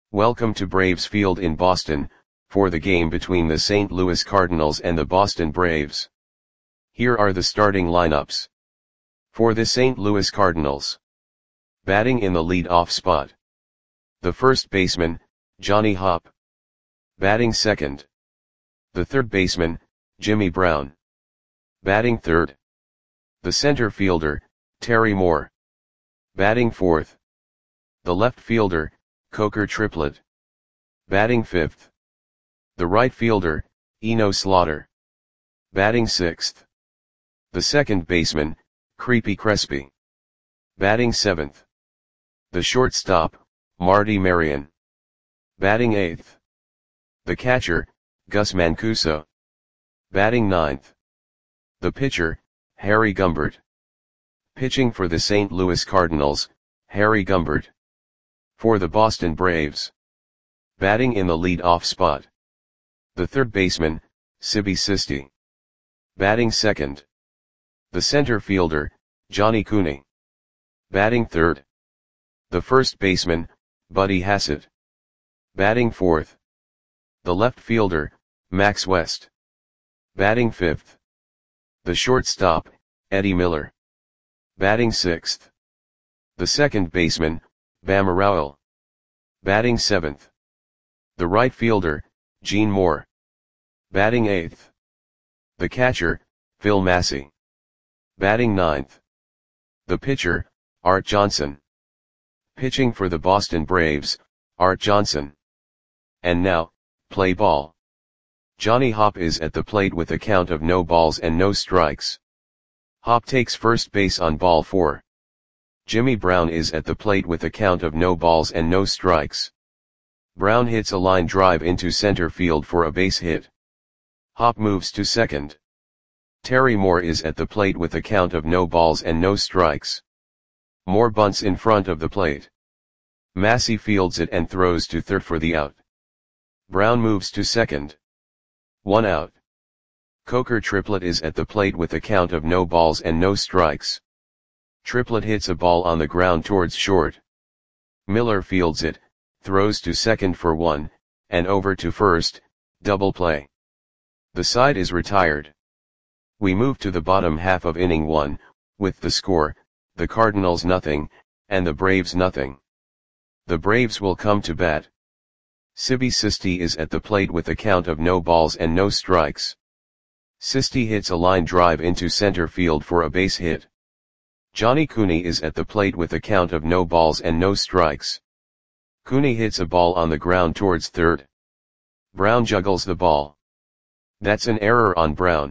Welcome to Braves Field in Boston, for the game between the St. Louis Cardinals and the Boston Braves. Here are the starting lineups. For the St. Louis Cardinals. Batting in the lead-off spot. The first baseman, Johnny Hopp. Batting second. The third baseman, Jimmy Brown. Batting third. The center fielder, Terry Moore. Batting fourth. The left fielder, Coker Triplett. Batting fifth. The right fielder, Eno Slaughter. Batting sixth. The second baseman, Creepy Crespi. Batting seventh. The shortstop, Marty Marion. Batting eighth. The catcher, Gus Mancuso. Batting ninth. The pitcher, Harry Gumbert. Pitching for the St. Louis Cardinals, Harry Gumbert. For the Boston Braves. Batting in the lead-off spot. The third baseman, Sibby Sisti. Batting second. The center fielder, Johnny Cooney. Batting third. The first baseman, Buddy Hassett. Batting fourth. The left fielder, Max West. Batting fifth. The shortstop, Eddie Miller. Batting sixth. The second baseman, Bam Rowell. Batting seventh. The right fielder, Gene Moore. Batting eighth. The catcher, Phil Massey. Batting ninth. The pitcher, Art Johnson. Pitching for the Boston Braves, Art Johnson. And now, play ball. Johnny Hopp is at the plate with a count of no balls and no strikes. Hopp takes first base on ball 4. Jimmy Brown is at the plate with a count of no balls and no strikes. Brown hits a line drive into center field for a base hit. Hopp moves to second. Terry Moore is at the plate with a count of no balls and no strikes. Moore bunts in front of the plate. Massey fields it and throws to third for the out. Brown moves to second. 1 out. Coker Triplett is at the plate with a count of no balls and no strikes. Triplett hits a ball on the ground towards short. Miller fields it, throws to second for 1, and over to first, double play. The side is retired. We move to the bottom half of inning 1, with the score, the Cardinals nothing, and the Braves nothing. The Braves will come to bat. Sibby Sisti is at the plate with a count of no balls and no strikes. Sisti hits a line drive into center field for a base hit. Johnny Cooney is at the plate with a count of no balls and no strikes. Cooney hits a ball on the ground towards third. Brown juggles the ball. That's an error on Brown.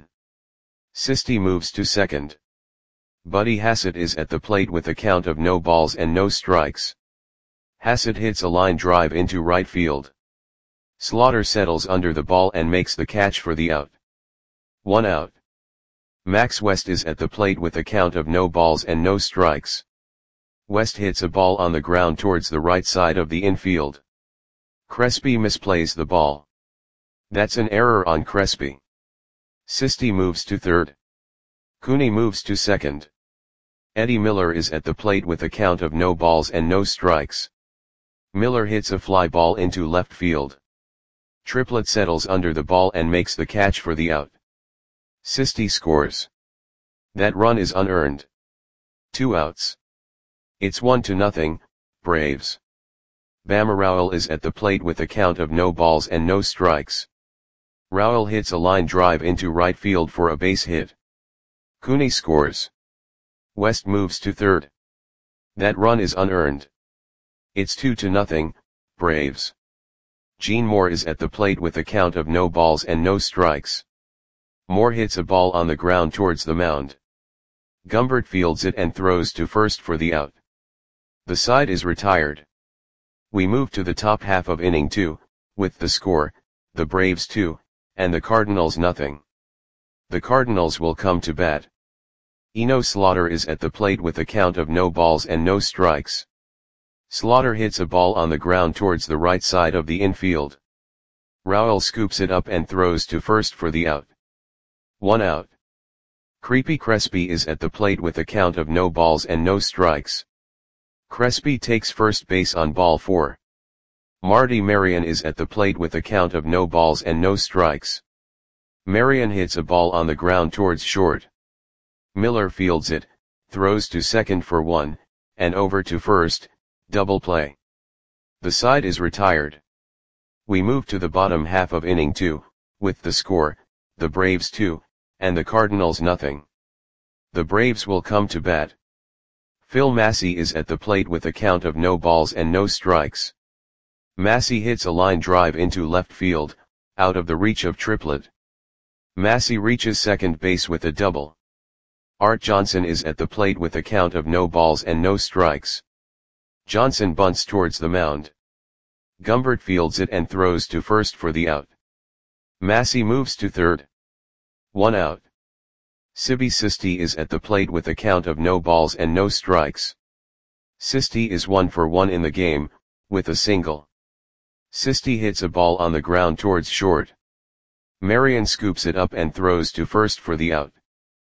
Sisti moves to second. Buddy Hassett is at the plate with a count of no balls and no strikes. Hassett hits a line drive into right field. Slaughter settles under the ball and makes the catch for the out. 1 out. Max West is at the plate with a count of no balls and no strikes. West hits a ball on the ground towards the right side of the infield. Crespi misplays the ball. That's an error on Crespi. Sisti moves to third. Cooney moves to second. Eddie Miller is at the plate with a count of no balls and no strikes. Miller hits a fly ball into left field. Triplett settles under the ball and makes the catch for the out. Sisti scores. That run is unearned. 2 outs. It's 1-0, Braves. Bam Rowell is at the plate with a count of no balls and no strikes. Rowell hits a line drive into right field for a base hit. Cooney scores. West moves to third. That run is unearned. It's 2-0, Braves. Gene Moore is at the plate with a count of no balls and no strikes. Moore hits a ball on the ground towards the mound. Gumbert fields it and throws to first for the out. The side is retired. We move to the top half of inning 2, with the score, the Braves 2, and the Cardinals nothing. The Cardinals will come to bat. Eno Slaughter is at the plate with a count of no balls and no strikes. Slaughter hits a ball on the ground towards the right side of the infield. Rowell scoops it up and throws to first for the out. 1 out. Creepy Crespi is at the plate with a count of no balls and no strikes. Crespi takes first base on ball 4. Marty Marion is at the plate with a count of no balls and no strikes. Marion hits a ball on the ground towards short. Miller fields it, throws to second for one, and over to first, double play. The side is retired. We move to the bottom half of inning 2, with the score, the Braves 2, and the Cardinals nothing. The Braves will come to bat. Phil Massey is at the plate with a count of no balls and no strikes. Massey hits a line drive into left field, out of the reach of Triplett. Massey reaches second base with a double. Art Johnson is at the plate with a count of no balls and no strikes. Johnson bunts towards the mound. Gumbert fields it and throws to first for the out. Massey moves to third. 1 out. Sibby Sisti is at the plate with a count of no balls and no strikes. Sisti is 1 for 1 in the game, with a single. Sisti hits a ball on the ground towards short. Marion scoops it up and throws to first for the out.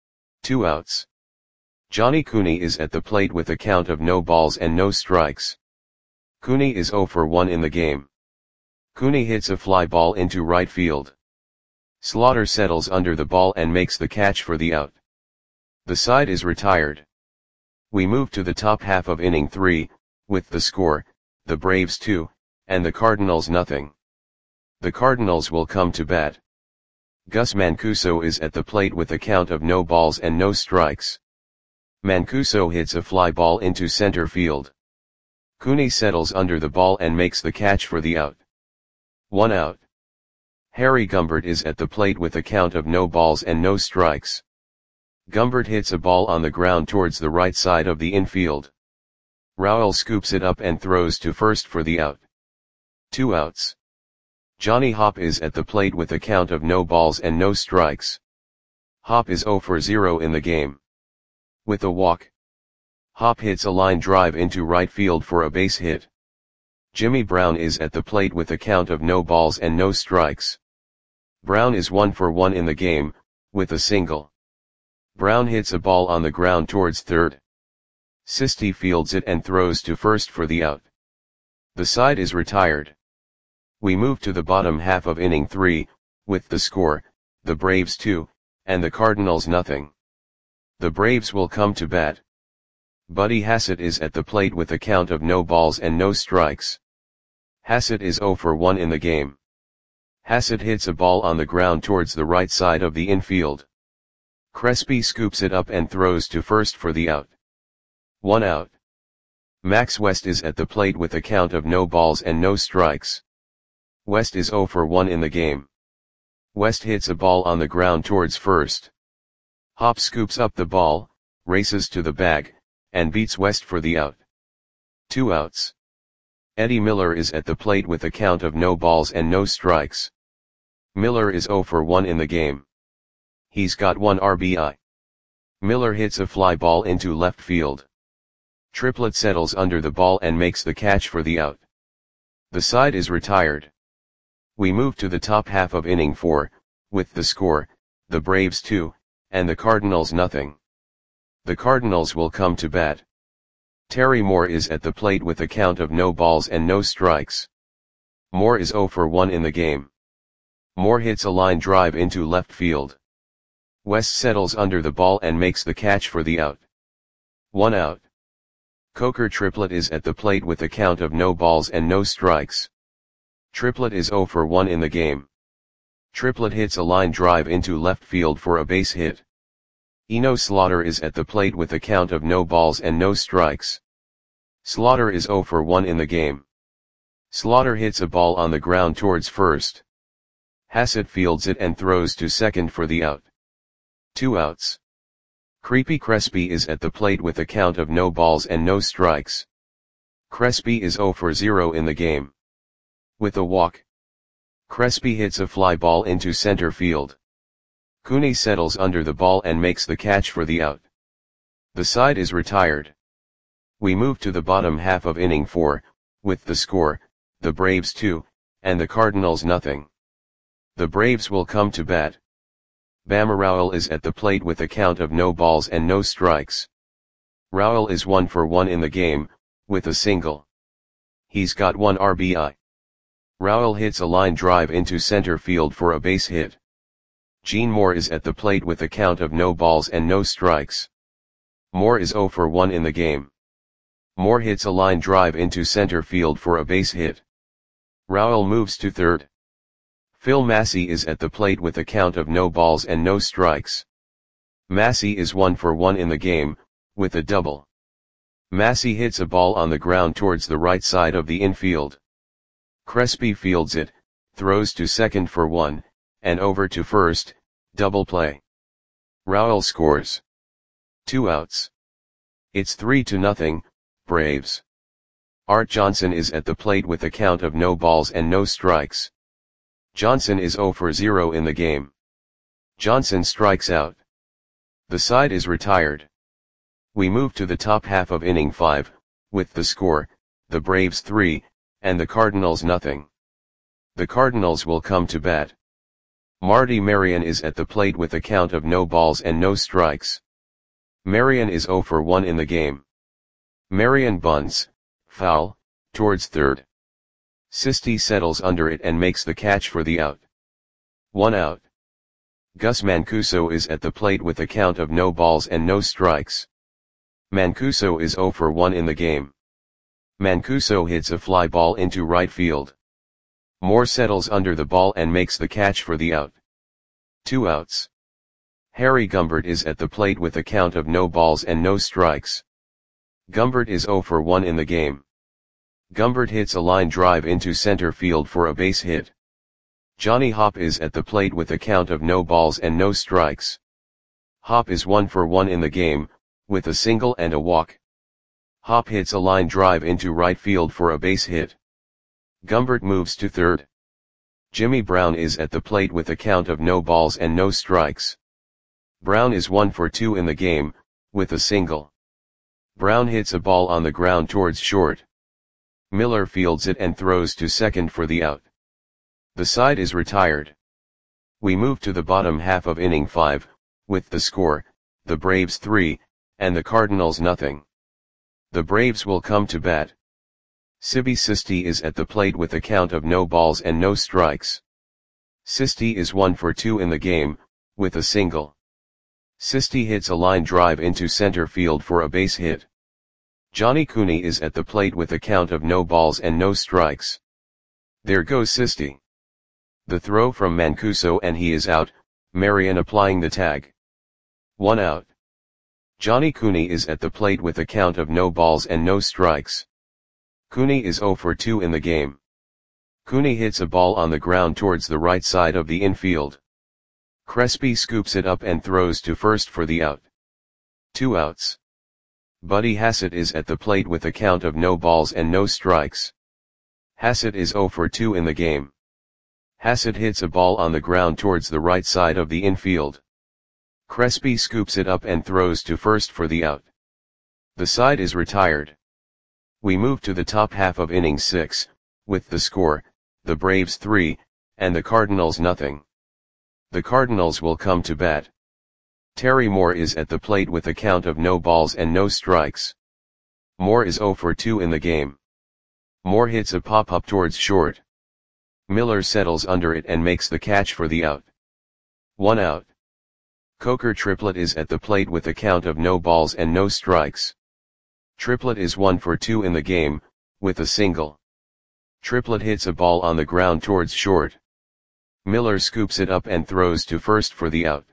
2 outs. Johnny Cooney is at the plate with a count of no balls and no strikes. Cooney is 0 for 1 in the game. Cooney hits a fly ball into right field. Slaughter settles under the ball and makes the catch for the out. The side is retired. We move to the top half of inning 3, with the score, the Braves 2, and the Cardinals nothing. The Cardinals will come to bat. Gus Mancuso is at the plate with a count of no balls and no strikes. Mancuso hits a fly ball into center field. Cooney settles under the ball and makes the catch for the out. 1 out. Harry Gumbert is at the plate with a count of no balls and no strikes. Gumbert hits a ball on the ground towards the right side of the infield. Rowell scoops it up and throws to first for the out. 2 outs. Johnny Hopp is at the plate with a count of no balls and no strikes. Hopp is 0 for 0 in the game. With a walk. Hopp hits a line drive into right field for a base hit. Jimmy Brown is at the plate with a count of no balls and no strikes. Brown is 1 for 1 in the game, with a single. Brown hits a ball on the ground towards third. Sisti fields it and throws to first for the out. The side is retired. We move to the bottom half of inning 3, with the score, the Braves 2, and the Cardinals nothing. The Braves will come to bat. Buddy Hassett is at the plate with a count of no balls and no strikes. Hassett is 0 for 1 in the game. Hassett hits a ball on the ground towards the right side of the infield. Crespi scoops it up and throws to first for the out. 1 out. Max West is at the plate with a count of no balls and no strikes. West is 0 for 1 in the game. West hits a ball on the ground towards first. Hopp scoops up the ball, races to the bag, and beats West for the out. 2 outs. Eddie Miller is at the plate with a count of no balls and no strikes. Miller is 0 for 1 in the game. He's got 1 RBI. Miller hits a fly ball into left field. Triplett settles under the ball and makes the catch for the out. The side is retired. We move to the top half of inning 4, with the score, the Braves 2, and the Cardinals nothing. The Cardinals will come to bat. Terry Moore is at the plate with a count of no balls and no strikes. Moore is 0 for 1 in the game. Moore hits a line drive into left field. West settles under the ball and makes the catch for the out. 1 out. Coker Triplett is at the plate with a count of no balls and no strikes. Triplett is 0 for 1 in the game. Triplett hits a line drive into left field for a base hit. Eno Slaughter is at the plate with a count of no balls and no strikes. Slaughter is 0 for 1 in the game. Slaughter hits a ball on the ground towards first. Hassett fields it and throws to second for the out. 2 outs. Creepy Crespi is at the plate with a count of no balls and no strikes. Crespi is 0 for 0 in the game. With a walk. Crespi hits a fly ball into center field. Cooney settles under the ball and makes the catch for the out. The side is retired. We move to the bottom half of inning 4, with the score, the Braves 2, and the Cardinals nothing. The Braves will come to bat. Bama Rowell is at the plate with a count of no balls and no strikes. Rowell is 1 for 1 in the game, with a single. He's got 1 RBI. Raul hits a line drive into center field for a base hit. Gene Moore is at the plate with a count of no balls and no strikes. Moore is 0 for 1 in the game. Moore hits a line drive into center field for a base hit. Raul moves to third. Phil Massey is at the plate with a count of no balls and no strikes. Massey is 1 for 1 in the game, with a double. Massey hits a ball on the ground towards the right side of the infield. Crespi fields it, throws to second for 1, and over to first, double play. Raul scores. 2 outs. It's 3-0, Braves. Art Johnson is at the plate with a count of no balls and no strikes. Johnson is 0 for 0 in the game. Johnson strikes out. The side is retired. We move to the top half of inning 5, with the score, the Braves 3, and the Cardinals nothing. The Cardinals will come to bat. Marty Marion is at the plate with a count of no balls and no strikes. Marion is 0 for 1 in the game. Marion bunts, foul, towards third. Sisti settles under it and makes the catch for the out. 1 out. Gus Mancuso is at the plate with a count of no balls and no strikes. Mancuso is 0 for 1 in the game. Mancuso hits a fly ball into right field. Moore settles under the ball and makes the catch for the out. 2 outs. Harry Gumbert is at the plate with a count of no balls and no strikes. Gumbert is 0 for 1 in the game. Gumbert hits a line drive into center field for a base hit. Johnny Hopp is at the plate with a count of no balls and no strikes. Hopp is 1 for 1 in the game, with a single and a walk. Hopp hits a line drive into right field for a base hit. Gumbert moves to third. Jimmy Brown is at the plate with a count of no balls and no strikes. Brown is 1 for 2 in the game, with a single. Brown hits a ball on the ground towards short. Miller fields it and throws to second for the out. The side is retired. We move to the bottom half of inning 5, with the score, the Braves 3, and the Cardinals nothing. The Braves will come to bat. Sibi Sisti is at the plate with a count of no balls and no strikes. Sisti is 1 for 2 in the game, with a single. Sisti hits a line drive into center field for a base hit. Johnny Cooney is at the plate with a count of no balls and no strikes. There goes Sisti. The throw from Mancuso and he is out, Marion applying the tag. 1 out. Johnny Cooney is at the plate with a count of no balls and no strikes. Cooney is 0 for 2 in the game. Cooney hits a ball on the ground towards the right side of the infield. Crespi scoops it up and throws to first for the out. 2 outs. Buddy Hassett is at the plate with a count of no balls and no strikes. Hassett is 0 for 2 in the game. Hassett hits a ball on the ground towards the right side of the infield. Crespi scoops it up and throws to first for the out. The side is retired. We move to the top half of inning 6, with the score, the Braves 3, and the Cardinals nothing. The Cardinals will come to bat. Terry Moore is at the plate with a count of no balls and no strikes. Moore is 0 for 2 in the game. Moore hits a pop-up towards short. Miller settles under it and makes the catch for the out. 1 out. Coker Triplett is at the plate with a count of no balls and no strikes. Triplett is 1 for 2 in the game, with a single. Triplett hits a ball on the ground towards short. Miller scoops it up and throws to first for the out.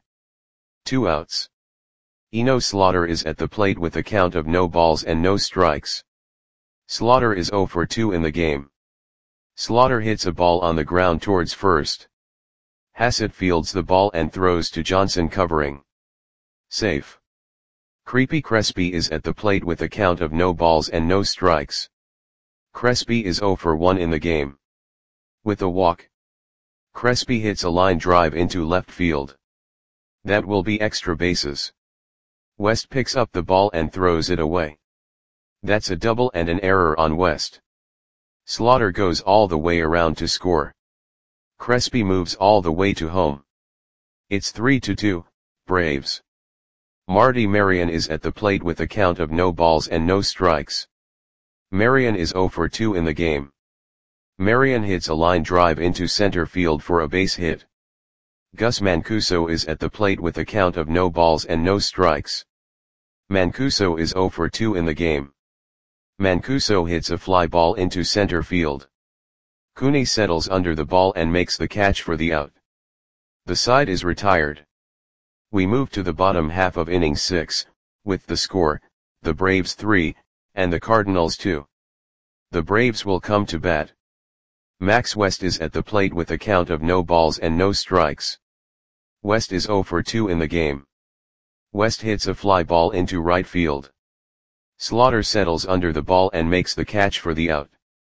2 outs. Eno Slaughter is at the plate with a count of no balls and no strikes. Slaughter is 0 for 2 in the game. Slaughter hits a ball on the ground towards first. Hassett fields the ball and throws to Johnson covering. Safe. Creepy Crespi is at the plate with a count of no balls and no strikes. Crespi is 0 for 1 in the game. With a walk. Crespi hits a line drive into left field. That will be extra bases. West picks up the ball and throws it away. That's a double and an error on West. Slaughter goes all the way around to score. Crespi moves all the way to home. It's 3-2, Braves. Marty Marion is at the plate with a count of no balls and no strikes. Marion is 0 for 2 in the game. Marion hits a line drive into center field for a base hit. Gus Mancuso is at the plate with a count of no balls and no strikes. Mancuso is 0 for 2 in the game. Mancuso hits a fly ball into center field. Cooney settles under the ball and makes the catch for the out. The side is retired. We move to the bottom half of inning 6, with the score, the Braves 3, and the Cardinals 2. The Braves will come to bat. Max West is at the plate with a count of no balls and no strikes. West is 0 for 2 in the game. West hits a fly ball into right field. Slaughter settles under the ball and makes the catch for the out.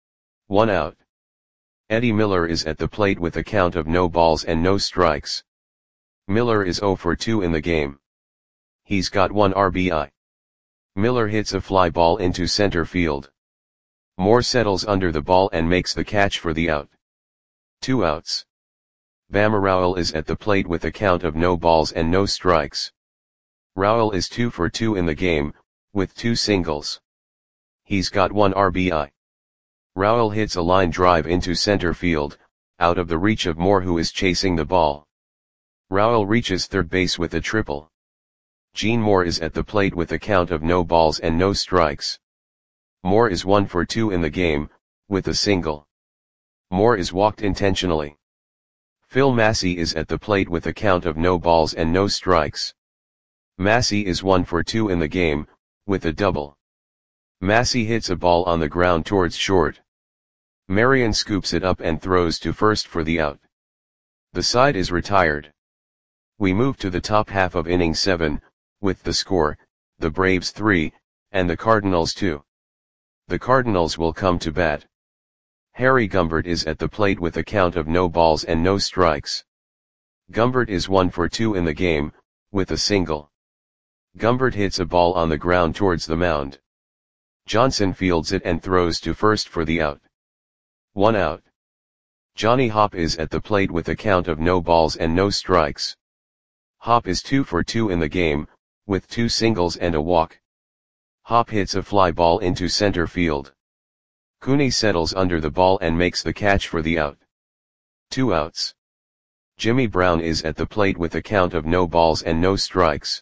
1 out. Eddie Miller is at the plate with a count of no balls and no strikes. Miller is 0 for 2 in the game. He's got 1 RBI. Miller hits a fly ball into center field. Moore settles under the ball and makes the catch for the out. 2 outs. Bama Rowell is at the plate with a count of no balls and no strikes. Rowell is 2 for 2 in the game, with 2 singles. He's got 1 RBI. Rowell hits a line drive into center field, out of the reach of Moore, who is chasing the ball. Rowell reaches third base with a triple. Gene Moore is at the plate with a count of no balls and no strikes. Moore is 1 for 2 in the game, with a single. Moore is walked intentionally. Phil Massey is at the plate with a count of no balls and no strikes. Massey is 1 for 2 in the game, with a double. Massey hits a ball on the ground towards short. Marion scoops it up and throws to first for the out. The side is retired. We move to the top half of inning 7, with the score, the Braves 3, and the Cardinals 2. The Cardinals will come to bat. Harry Gumbert is at the plate with a count of no balls and no strikes. Gumbert is 1 for 2 in the game, with a single. Gumbert hits a ball on the ground towards the mound. Johnson fields it and throws to first for the out. 1 out. Johnny Hopp is at the plate with a count of no balls and no strikes. Hopp is 2 for 2 in the game, with 2 singles and a walk. Hopp hits a fly ball into center field. Cooney settles under the ball and makes the catch for the out. 2 outs. Jimmy Brown is at the plate with a count of no balls and no strikes.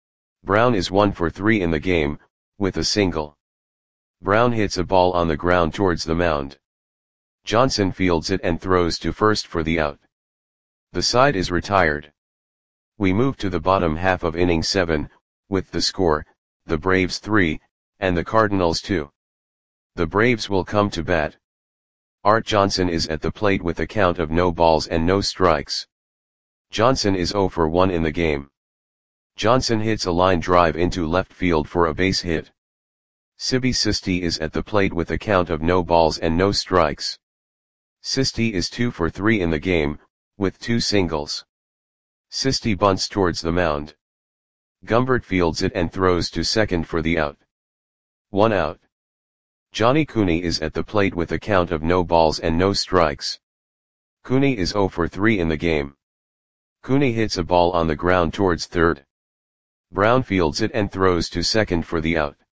Brown is 1 for 3 in the game, with a single. Brown hits a ball on the ground towards the mound. Johnson fields it and throws to first for the out. The side is retired. We move to the bottom half of inning 7, with the score, the Braves 3, and the Cardinals 2. The Braves will come to bat. Art Johnson is at the plate with a count of no balls and no strikes. Johnson is 0 for 1 in the game. Johnson hits a line drive into left field for a base hit. Sibby Sisti is at the plate with a count of no balls and no strikes. Sisti is 2 for 3 in the game, with 2 singles. Sisti bunts towards the mound. Gumbert fields it and throws to second for the out. 1 out. Johnny Cooney is at the plate with a count of no balls and no strikes. Cooney is 0 for 3 in the game. Cooney hits a ball on the ground towards third. Brown fields it and throws to second for the out.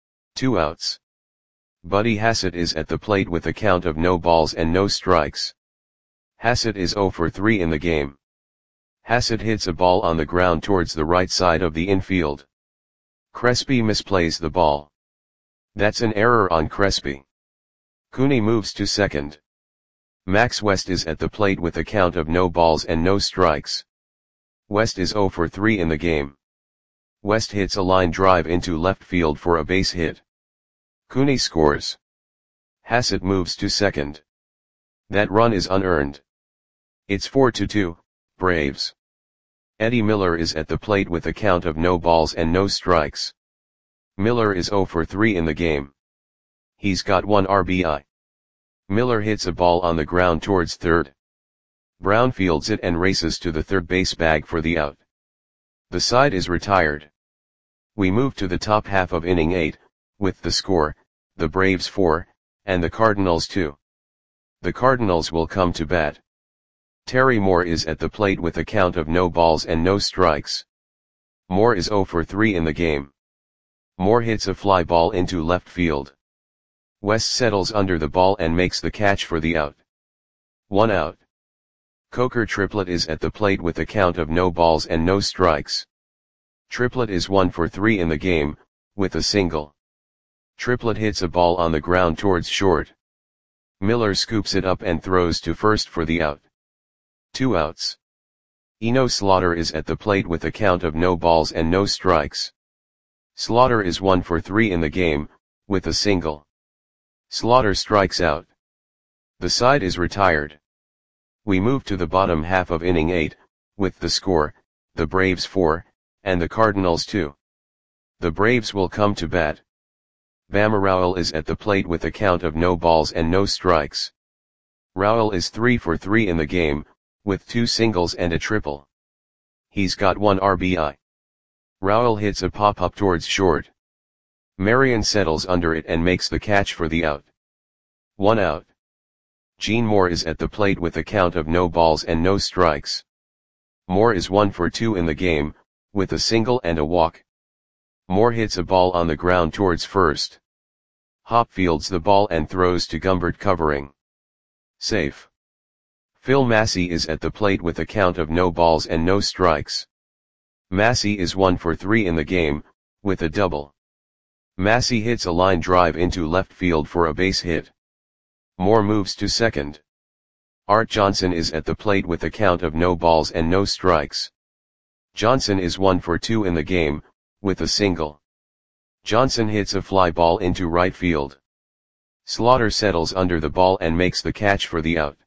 2 outs. Buddy Hassett is at the plate with a count of no balls and no strikes. Hassett is 0 for 3 in the game. Hassett hits a ball on the ground towards the right side of the infield. Crespi misplays the ball. That's an error on Crespi. Cooney moves to second. Max West is at the plate with a count of no balls and no strikes. West is 0 for 3 in the game. West hits a line drive into left field for a base hit. Cooney scores. Hassett moves to second. That run is unearned. It's 4-2, Braves. Eddie Miller is at the plate with a count of no balls and no strikes. Miller is 0 for 3 in the game. He's got 1 RBI. Miller hits a ball on the ground towards third. Brown fields it and races to the third base bag for the out. The side is retired. We move to the top half of inning 8, with the score, the Braves 4, and the Cardinals 2. The Cardinals will come to bat. Terry Moore is at the plate with a count of no balls and no strikes. Moore is 0 for 3 in the game. Moore hits a fly ball into left field. West settles under the ball and makes the catch for the out. 1 out. Coker Triplett is at the plate with a count of no balls and no strikes. Triplett is 1 for 3 in the game, with a single. Triplett hits a ball on the ground towards short. Miller scoops it up and throws to first for the out. 2 outs. Eno Slaughter is at the plate with a count of no balls and no strikes. Slaughter is 1 for 3 in the game, with a single. Slaughter strikes out. The side is retired. We move to the bottom half of inning 8, with the score, the Braves 4, and the Cardinals 2. The Braves will come to bat. Bama Rowell is at the plate with a count of no balls and no strikes. Rowell is 3 for 3 in the game, with 2 singles and a triple. He's got 1 RBI. Rowell hits a pop-up towards short. Marion settles under it and makes the catch for the out. 1 out. Gene Moore is at the plate with a count of no balls and no strikes. Moore is 1 for 2 in the game, with a single and a walk. Moore hits a ball on the ground towards first. Hop fields the ball and throws to Gumbert covering. Safe. Phil Massey is at the plate with a count of no balls and no strikes. Massey is 1 for 3 in the game, with a double. Massey hits a line drive into left field for a base hit. Moore moves to second. Art Johnson is at the plate with a count of no balls and no strikes. Johnson is 1 for 2 in the game, with a single. Johnson hits a fly ball into right field. Slaughter settles under the ball and makes the catch for the out.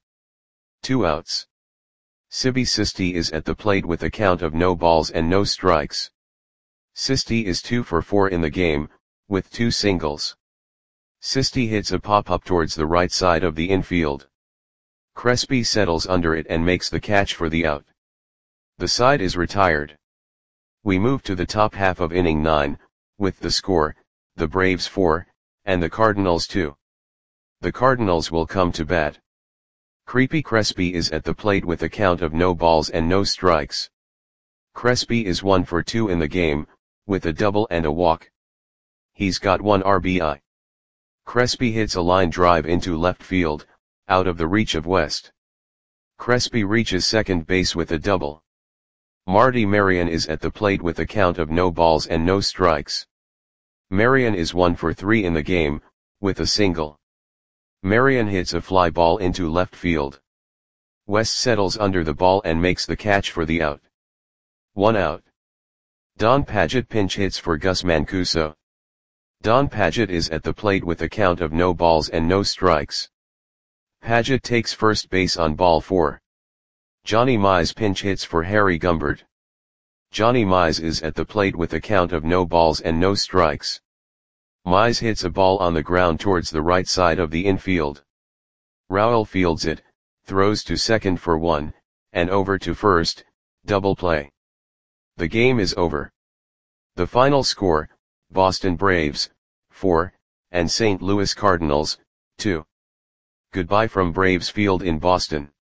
2 outs. Sibby Sisti is at the plate with a count of no balls and no strikes. Sisti is 2 for 4 in the game, with 2 singles. Sisti hits a pop-up towards the right side of the infield. Crespi settles under it and makes the catch for the out. The side is retired. We move to the top half of inning 9, with the score, the Braves 4, and the Cardinals 2. The Cardinals will come to bat. Creepy Crespi is at the plate with a count of no balls and no strikes. Crespi is 1 for 2 in the game, with a double and a walk. He's got 1 RBI. Crespi hits a line drive into left field, out of the reach of West. Crespi reaches second base with a double. Marty Marion is at the plate with a count of no balls and no strikes. Marion is 1 for 3 in the game, with a single. Marion hits a fly ball into left field. West settles under the ball and makes the catch for the out. 1 out. Don Padgett pinch hits for Gus Mancuso. Don Padgett is at the plate with a count of no balls and no strikes. Padgett takes first base on ball 4. Johnny Mize pinch hits for Harry Gumbert. Johnny Mize is at the plate with a count of no balls and no strikes. Mize hits a ball on the ground towards the right side of the infield. Rowell fields it, throws to second for 1, and over to first, double play. The game is over. The final score, Boston Braves, 4, and St. Louis Cardinals, 2. Goodbye from Braves Field in Boston.